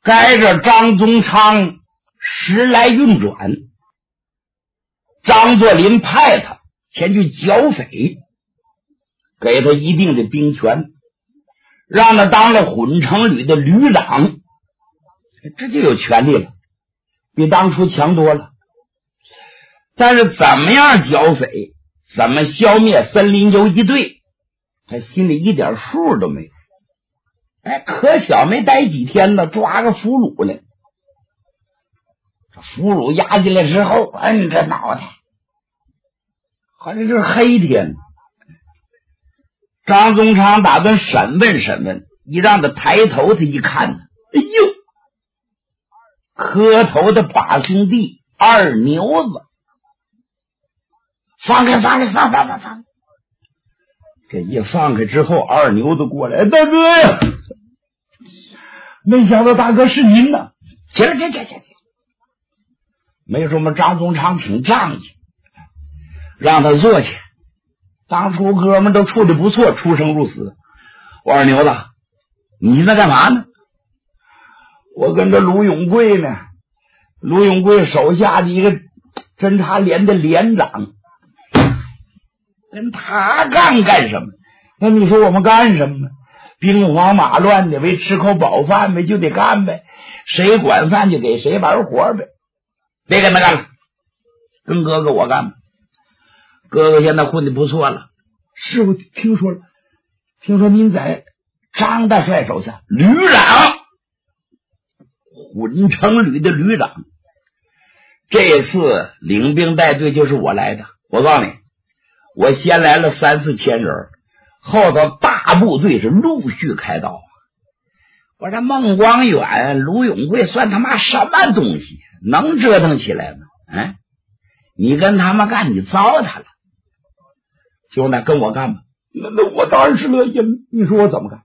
该着张宗昌时来运转，张作霖派他前去剿匪，给他一定的兵权，让他当了混成旅的旅长，这就有权利了，比当初强多了。但是怎么样剿匪，怎么消灭森林游击队，他心里一点数都没有。可小没待几天呢，抓个俘虏来。这俘虏押进来之后，摁着脑袋，好像就是黑天。张宗昌打算审问审问，一让他抬头，他一看呢，哎呦，磕头的把兄弟二牛子，放开！这一放开之后，二牛子过来，大哥呀，没想到大哥是您呢。行，没说我们张宗昌挺仗义，让他坐下。当初哥们都处得不错，出生入死。我二牛子，你现在干嘛呢？我跟着卢永贵呢，卢永贵手下的一个侦察连的连长。跟他干什么？那你说我们干什么呢？兵荒马乱的，为吃口饱饭呗，就得干呗。谁管饭就给谁玩活呗。别跟他干了，跟哥哥我干吧。哥哥现在混得不错了。师傅听说了，听说您在张大帅手下，旅长，混成旅的旅长。这次领兵带队就是我来的。我告诉你，我先来了3-4千人，后头大部队是陆续开道。我这孟光远、卢永贵算他妈什么东西，能折腾起来吗？你跟他们干，你糟蹋了。兄弟，跟我干吧。那我当然是乐意。你说我怎么干？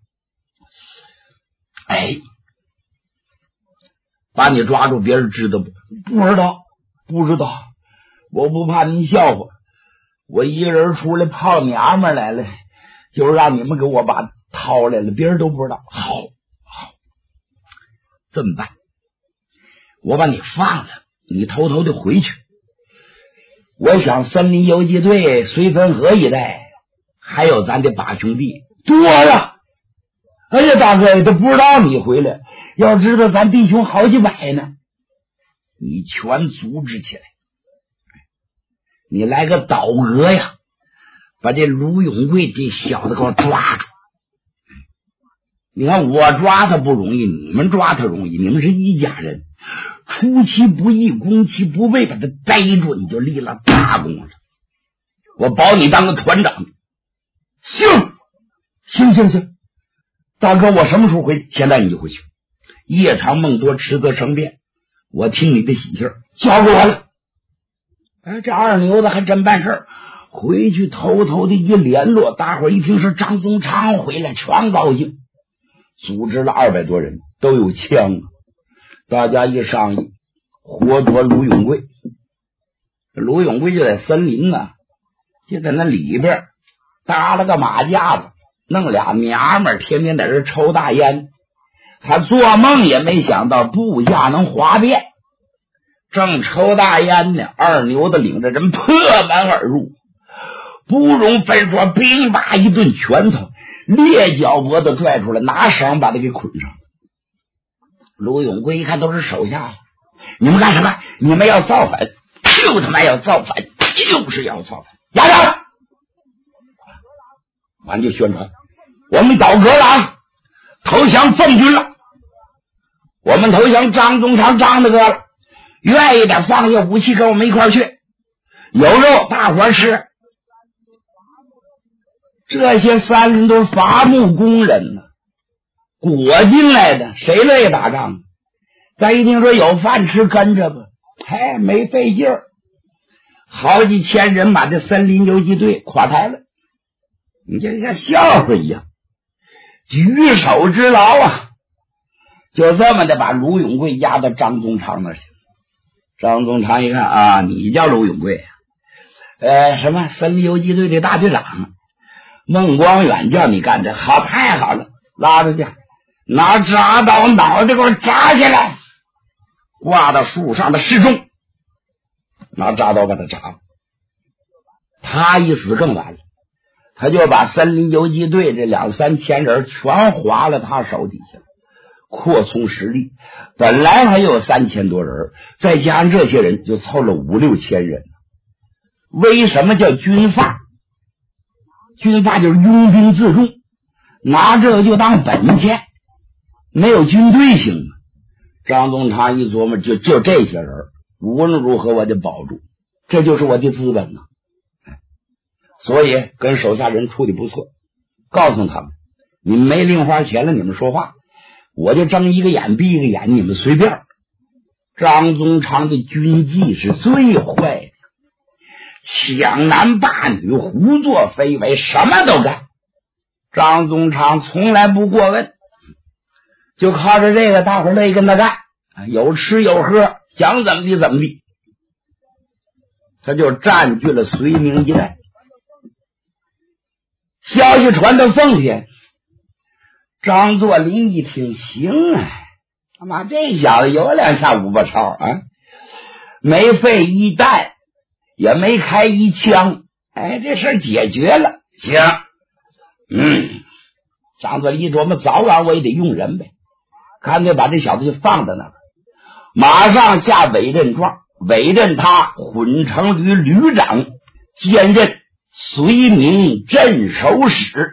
把你抓住，别人知道不？不知道。我不怕您笑话。我一个人出来泡娘们来了，就让你们给我把掏来了，别人都不知道。好，这么办？我把你放了，你偷偷的回去。我想森林游击队、绥芬河一带，还有咱的把兄弟多了。哎呀，大哥，都不知道你回来，要知道咱弟兄好几百呢。你全组织起来，你来个倒戈呀，把这卢永贵这小子给我抓住。你看我抓他不容易，你们抓他容易，你们是一家人。出其不意，攻其不备，把他逮住，你就立了大功了。我保你当个团长。行，大哥，我什么时候回去？现在你就回去。夜长梦多，迟则生变。我听你的喜气儿，交给我了。这二牛子还真办事，回去偷偷的一联络，大伙儿一听是张宗昌回来，全高兴，组织了200多人，都有枪。大家一商议，活捉卢永贵。卢永贵就在森林就在那里边搭了个马架子，弄俩娘们儿天天在这抽大烟。他做梦也没想到部下能哗变，正抽大烟呢，二牛子领着人破门而入，不容分说，兵把一顿拳头，趔脚脖子拽出来，拿绳把他给捆上。卢永贵一看都是手下，你们干什么？你们要造反，就他妈要造反，就是要造反，压着！完就宣传，我们倒戈了，投降奉军了，我们投降张宗昌张大哥了，愿意的放下武器跟我们一块儿去，有肉大伙儿吃。这些山林都是伐木工人呢，裹进来的，谁乐意打仗？咱一听说有饭吃，跟着吧，没费劲儿，好几千人把这森林游击队垮台了，你就像笑话一样，举手之劳啊！就这么的把卢永贵押到张宗昌那去。张宗昌一看你叫卢永贵什么森林游击队的大队长，孟光远叫你干这，好，太好了，拉出去， 拿铡刀脑袋给我扎下来，挂到树上的示众，拿铡刀把他扎了。他一死更完了，他就把森林游击队这2、3千人全划了他手底下，扩充实力。本来还有3000多人，再加上这些人就凑了5、6千人。为什么叫军阀？军阀就是拥兵自重，拿这个就当本钱，没有军队行吗？张宗昌一琢磨，就这些人，无论如何我得保住，这就是我的资本呢。所以跟手下人处的不错，告诉他们，你们没零花钱了，你们说话，我就睁一个眼闭一个眼，你们随便。张宗昌的军纪是最坏的，抢男霸女，胡作非为，什么都干。张宗昌从来不过问，就靠着这个，大伙乐意跟他干，有吃有喝，想怎么地怎么地。他就占据了绥宁一带。消息传到奉天，张作霖一听，行啊，他妈这小子有2下5把抄啊，没费一弹，也没开一枪，哎，这事解决了。行，张作霖一琢磨，早晚我也得用人呗，干脆把这小子就放在那儿，马上下委任状，委任他混成旅旅长，兼任绥宁镇守使。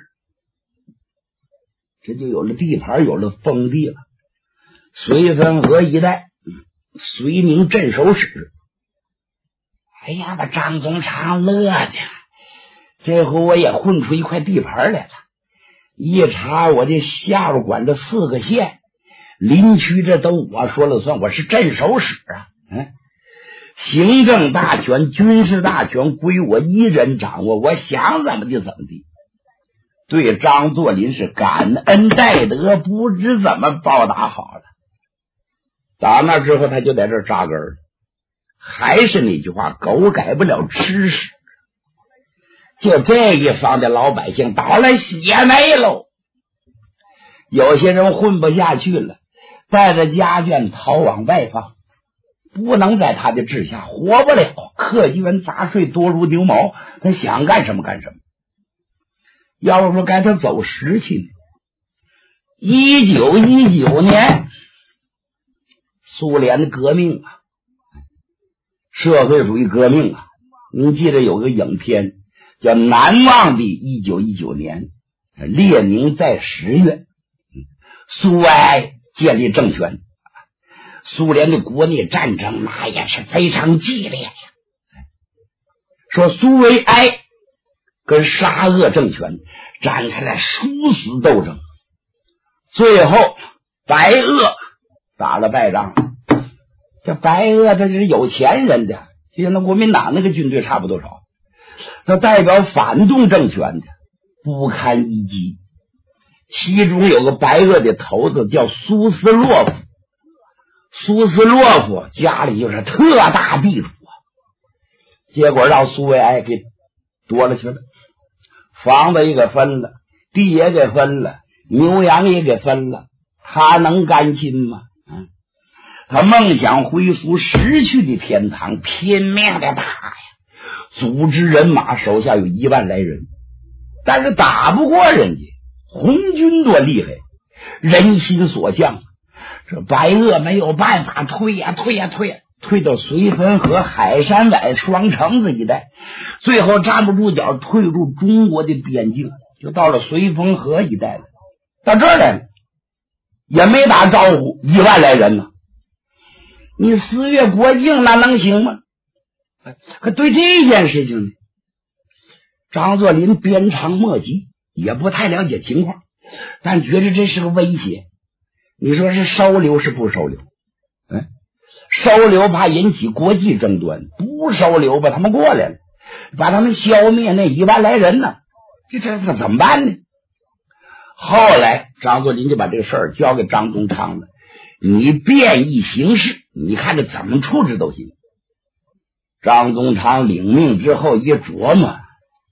这就有了地盘，有了封地了。绥芬河一带，绥宁镇守使。哎呀，把张宗昌乐的，这回我也混出一块地盘来了。一查，我这下边管着4个县，林区这都我说了算，我是镇守使啊。行政大权、军事大权归我一人掌握，我想怎么地怎么地。对张作霖是感恩戴德，不知怎么报答好了。打那之后，他就在这儿扎根了。还是那句话，狗改不了吃屎。就这一方的老百姓倒了血霉喽。有些人混不下去了，带着家眷逃往外方，不能在他的治下，活不了。苛捐杂税多如牛毛，他想干什么干什么。要不说该他走时期呢。1919年，苏联的革命啊，社会主义革命啊，你记得有个影片叫《难忘的1919年》，列宁在10月，苏维埃建立政权，苏联的国内战争那也是非常激烈呀。说苏维埃跟沙俄政权展开了殊死斗争，最后白俄打了败仗。这白俄他是有钱人的，就像那国民党那个军队差不多少，他代表反动政权的不堪一击。其中有个白俄的头子叫苏斯洛夫，苏斯洛夫家里就是特大地主啊，结果让苏维埃给夺了去了，房子也给分了，地也给分了，牛羊也给分了，他能甘心吗？他梦想恢复失去的天堂，拼命的打呀，组织人马，手下有1万来人，但是打不过人家，红军多厉害，人心所向。这白俄没有办法，退呀退呀退呀，退到绥芬河、海参崴、双城子一带，最后站不住脚，退入中国的边境，就到了绥芬河一带了。到这儿来了，也没打招呼，1万来人呢。你4月国境那能行吗？可对这件事情呢，张作霖鞭长莫及，也不太了解情况，但觉得这是个威胁。你说是收留是不收留？收留怕引起国际争端，不收留吧他们过来了，把他们消灭那1万来人呢，这怎么办呢？后来张作霖就把这个事儿交给张宗昌了，你变异形势，你看这怎么处置都行。张宗昌领命之后一琢磨，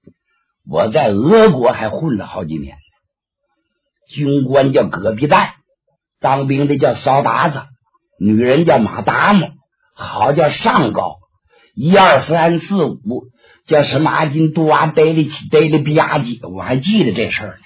我在俄国还混了好几年，军官叫戈壁旦， 当兵的叫扫达子，女人叫马达木，好叫上高，1、2、3、4、5叫什么阿金多啊呆里起呆里比亚基，我还记得这事儿呢。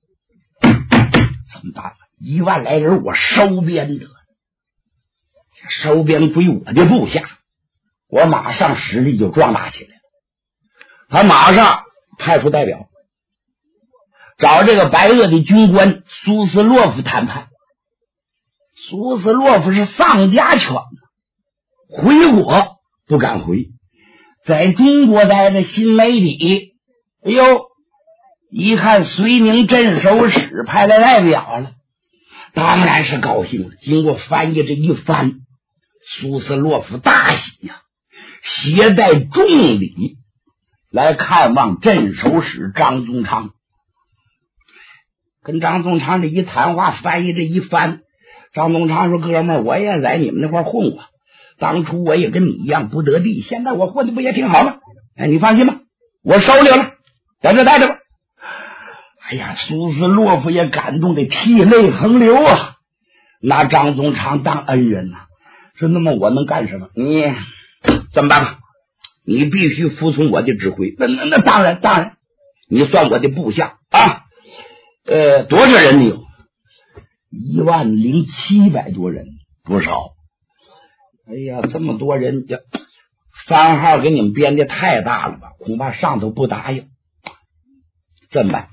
怎么办？1万来人，我收编得了，收编归我的部下，我马上实力就壮大起来了。他马上派出代表找这个白俄的军官苏斯洛夫谈判。苏斯洛夫是丧家犬，回国不敢回，在中国待的新媒体，哎呦，一看绥宁镇守使派来代表了，当然是高兴了。经过翻译这一番，苏斯洛夫大喜呀，携带重礼来看望镇守使张宗昌。跟张宗昌这一谈话，翻译这一番，张宗昌说：“哥们儿，我也在你们那块混过，当初我也跟你一样不得地，现在我混的不也挺好吗？哎，你放心吧，我收留了，在这待着吧。”哎呀，苏斯洛夫也感动的涕泪横流啊，拿张宗昌当恩人呐，说：“那么我能干什么？你这么办吧，你必须服从我的指挥。那当然，你算我的部下啊。多少人你有？10700多人，不少。哎呀，这么多人，番号给你们编的太大了吧？恐怕上头不答应。这么办？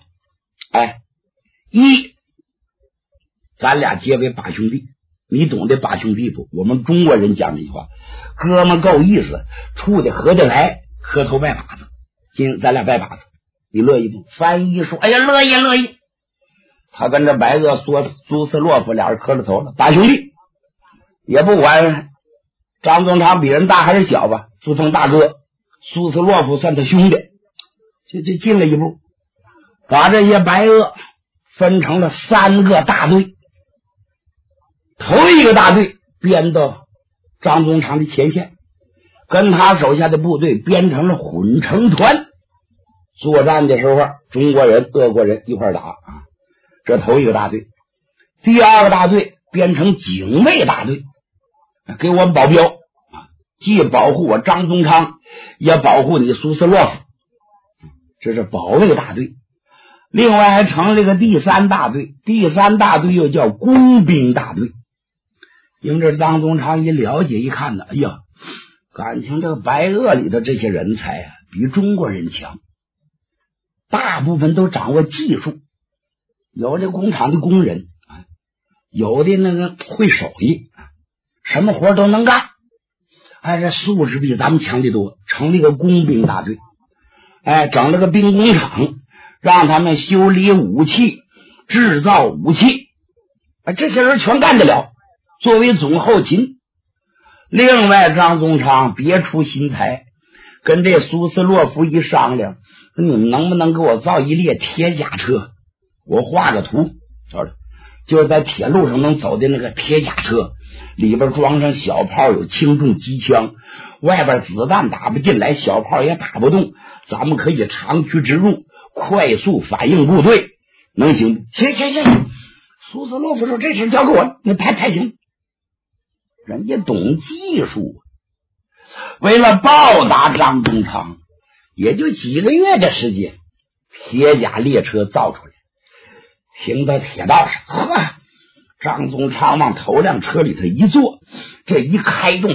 咱俩结为把兄弟，你懂得把兄弟不？我们中国人讲这句话，哥们够意思，处的合得来，磕头拜把子。今咱俩拜把子，你乐意不？翻译说：“哎呀，乐意。”他跟着白俄苏斯洛夫俩人磕了头了，把兄弟，也不管张宗昌比人大还是小吧，自封大哥，苏斯洛夫算他兄弟，就进了一步，把这些白俄分成了3个大队。头一个大队编到张宗昌的前线，跟他手下的部队编成了混成团，作战的时候中国人俄国人一块打啊，这头一个大队。第二个大队编成警卫大队，给我们保镖啊，既保护我张宗昌，也保护你苏斯洛夫，这是保卫大队。另外还成了个第3大队，第3大队又叫工兵大队。因为这张宗昌一了解一看呢，哎呀，感情这个白俄里的这些人才啊，比中国人强，大部分都掌握技术，有这工厂的工人，有的那个会手艺，什么活都能干，这素质比咱们强得多。成立个工兵大队，整了个兵工厂，让他们修理武器，制造武器，这些人全干得了，作为总后勤。另外张宗昌别出心裁，跟这苏斯洛夫一商量，说你们能不能给我造一列铁甲车，我画个图，就是在铁路上能走的那个铁甲车，里边装上小炮，有轻重机枪，外边子弹打不进来，小炮也打不动，咱们可以长驱直入，快速反应部队，能行不？行。苏斯洛夫说：“这事交给我，那太行。”人家懂技术，为了报答张宗昌，也就几个月的时间，铁甲列车造出来，停到铁道上。张宗昌往头辆车里头一坐，这一开动，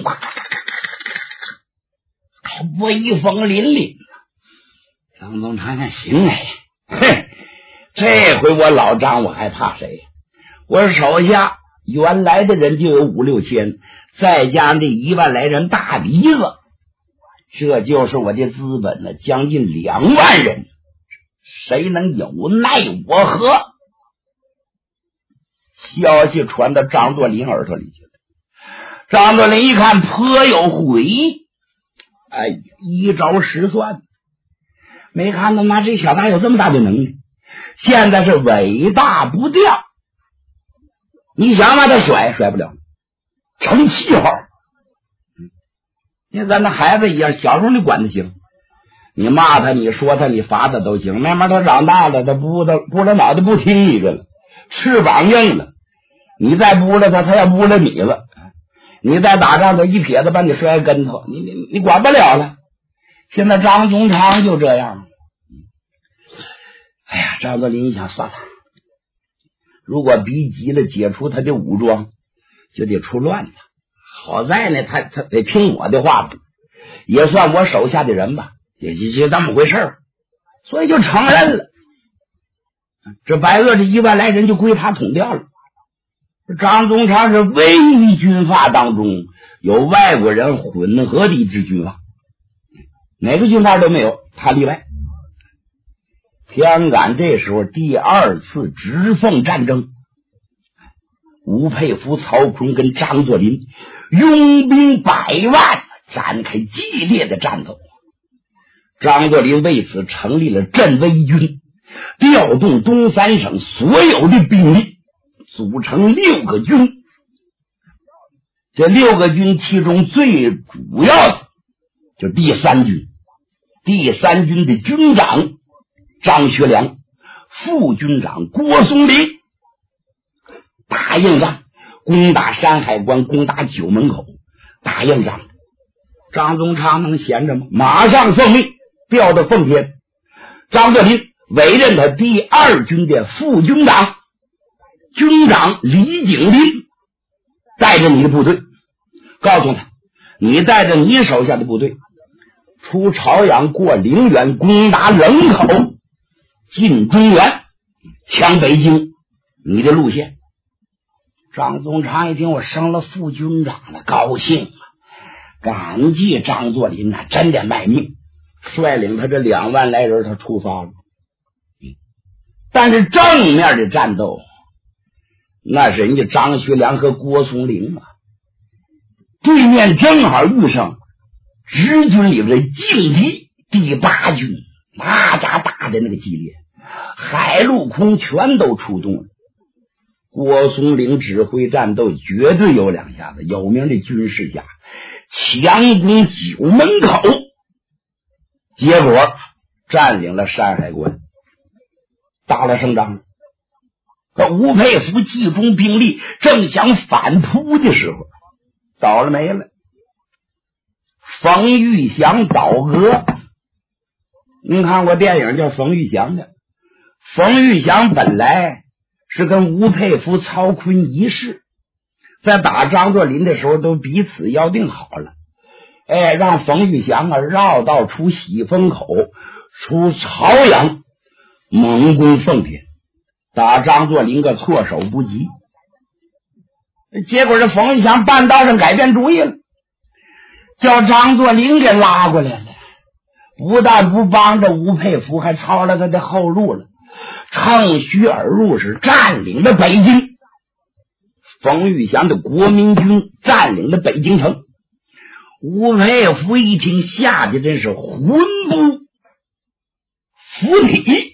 威风凛凛。张宗昌看行这回我老张我还怕谁？我手下原来的人就有5、6千，再加上这1万来人大鼻子，这就是我的资本呢，将近2万人，谁能有奈我何？消息传到张作霖耳朵里去了。张作霖一看颇有悔意，一招失算，没看到吗？这小子有这么大的能力，现在是尾大不掉。你想把他甩不了，成气候。你看咱那孩子一样，小时候你管他行，你骂他，你说他，你罚他都行。慢慢他长大了，他不了脑袋不听一个了，翅膀硬了， 你再不了他，他要不了你了。你再打仗，他一撇子把你摔跟头，你管不了了。现在张宗昌就这样。哎呀，张作霖一想，算了，如果逼急了解除他的武装，就得出乱子。好在呢，他得听我的话吧，也算我手下的人吧，也就这么回事，所以就承认了。这白鄂这1万来人就归他统调了。张宗昌是唯一军阀当中有外国人混合的一支军阀，哪个军阀都没有，他例外。偏赶这时候第2次直奉战争，吴佩孚、曹锟跟张作霖拥兵100万，展开激烈的战斗。张作霖为此成立了镇威军，调动东三省所有的兵力，组成6个军。这6个军其中最主要的就第3军。第3军的军长张学良，副军长郭松龄，打硬仗，攻打山海关，攻打九门口，打硬仗。张宗昌能闲着吗？马上奉命调到奉天。张作霖委任他第2军的副军长，军长李景林，带着你的部队，告诉他，你带着你手下的部队出朝阳，过陵园，攻打冷口，进中原，抢北京，你的路线。张宗昌一听我升了副军长了，高兴了，感激张作霖呐，真的卖命，率领他这2万来人他出发了。但是正面的战斗，那是人家张学良和郭松龄啊，对面正好遇上直军里边的劲敌第8军，那家打的那个激烈，海陆空全都出动了。郭松龄指挥战斗绝对有两下子，有名的军事家，强攻九门口，结果占领了山海关，打了胜仗。吴佩孚集中兵力正想反扑的时候，倒了霉了。冯玉祥倒戈，您看过电影叫冯玉祥的。冯玉祥本来是跟吴佩孚、曹锟一世，在打张作霖的时候都彼此要定好了，让冯玉祥绕道出喜峰口，出朝阳，猛攻奉天，打张作霖个措手不及。结果这冯玉祥半道上改变主意了，叫张作霖给拉过来了，不但不帮着吴佩孚，还抄了他的后路了，乘虚而入，是占领了北京。冯玉祥的国民军占领了北京城。吴佩孚一听，吓得真是魂不附体，